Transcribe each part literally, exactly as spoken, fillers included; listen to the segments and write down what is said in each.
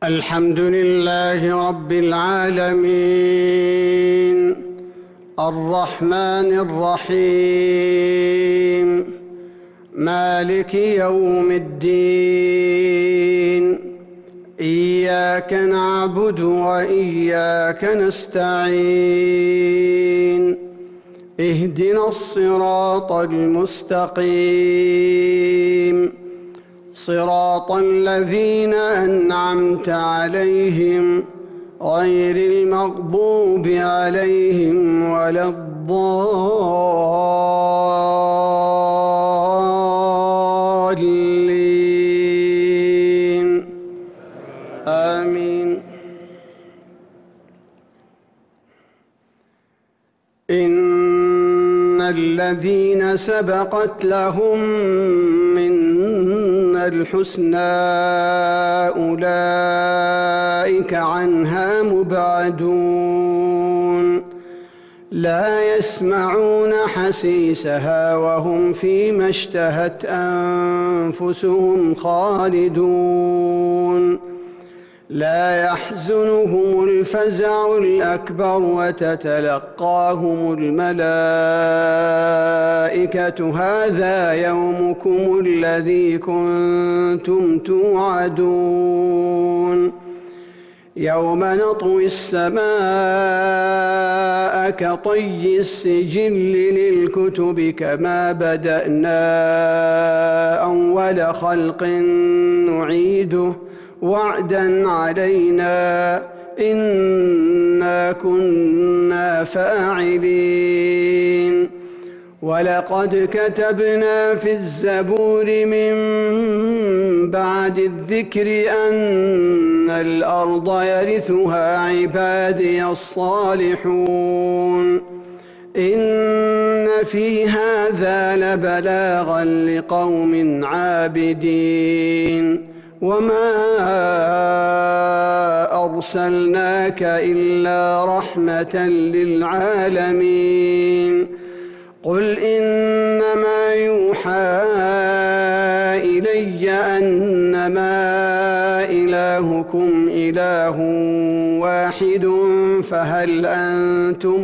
الحمد لله رب العالمين الرحمن الرحيم مالك يوم الدين إياك نعبد وإياك نستعين اهدنا الصراط المستقيم صراط الذين أنعمت عليهم غير المغضوب عليهم ولا الضالين آمين. إن الذين سبقت لهم منا الحسنى أولئك عنها مبعدون لا يسمعون حسيسها وهم فيما اشتهت أنفسهم خالدون لا يحزنهم الفزع الأكبر وتتلقاهم الملائكة هذا يومكم الذي كنتم توعدون يوم نطوي السماء كطي السجل للكتب كما بدأنا أول خلق نعيده وعدا علينا إنا كنا فاعلين ولقد كتبنا في الزبور من بعد الذكر أن الأرض يرثها عبادي الصالحون إن في هذا لبلاغا لقوم عابدين وما أرسلناك إلا رحمة للعالمين قل إنما يوحى إلي أنما إلهكم إله واحد فهل أنتم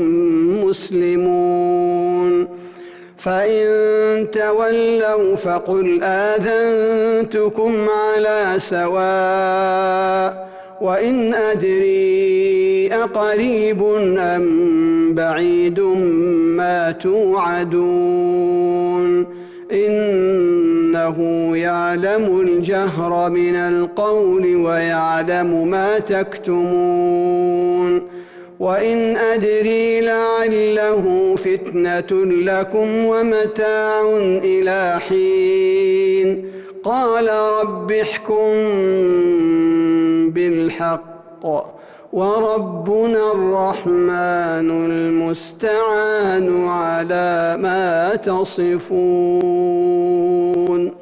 مسلمون فإن تولوا فقل آذنتكم على سواء وإن أدري أقريب أم بعيد ما توعدون إنه يعلم الجهر من القول ويعلم ما تكتمون وإن أدري لعله فتنة لكم ومتاع إلى حين قال رب احكم بالحق وربنا الرحمن المستعان على ما تصفون.